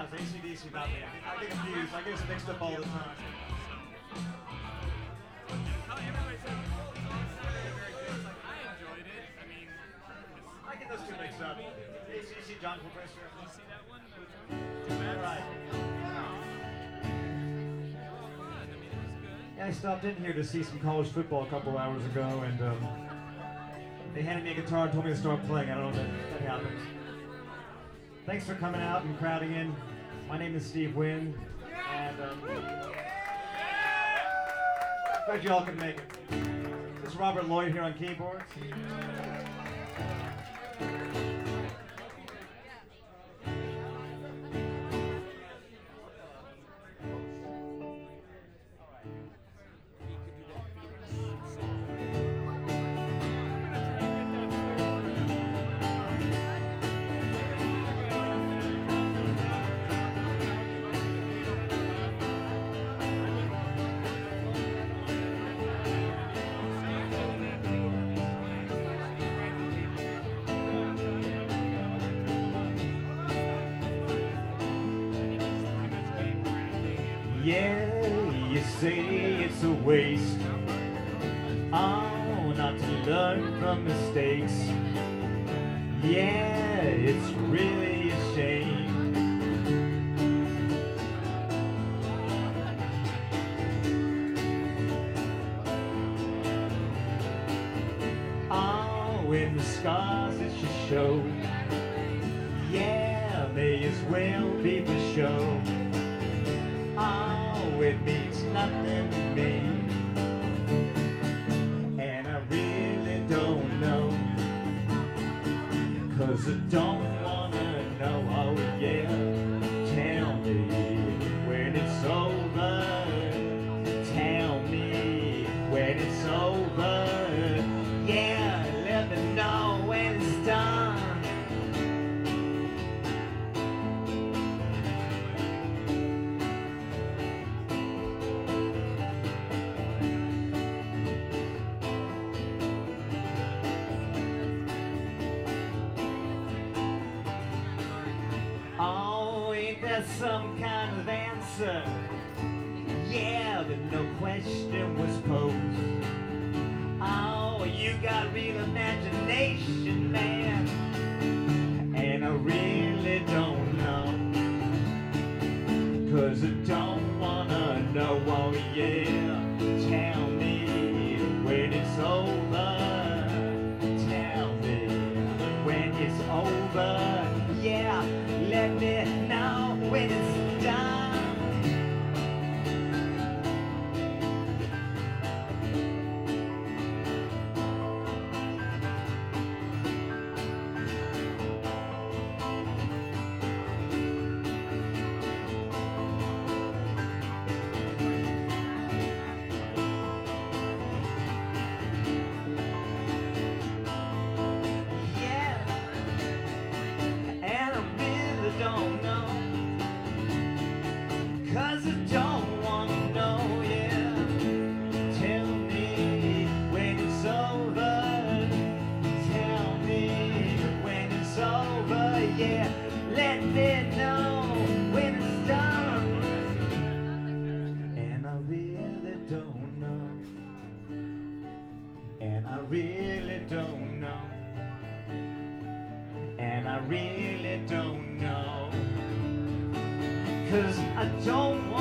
it's AC/DC, not me. I get confused. I get us mixed up all the time. I get those two mixed up. AC/DC, John Professor. All right. Yeah, I stopped in here to see some college football a couple hours ago, and they handed me a guitar and told me to start playing. I don't know if that happens. Thanks for coming out and crowding in. My name is Steve Wynn, and glad you all could make it. This is Robert Lloyd here on keyboards. Yeah, you say it's a waste. Oh, not to learn from mistakes. Yeah, it's really a shame. Oh, in the scars that you show. Yeah, may as well be for show. Oh, it means nothing to me, and I really don't know, 'cause I don't wanna know. Oh yeah, tell me when it's over. Tell me when it's over. Yeah, let me know when it's done. Oh, ain't that some kind of answer? Yeah, but no question was posed. Oh, you got real imagination, man, and I really don't know, 'cause I don't wanna know. Oh yeah, tell me when it's over. Tell me when it's over. Yeah, let me know when it's done. Don't know, 'cause I don't wanna know, yeah. Tell me when it's over. Tell me when it's over, yeah. Let me know when it's done. And I really don't know. And I really don't know. And I really don't know, 'cause I don't want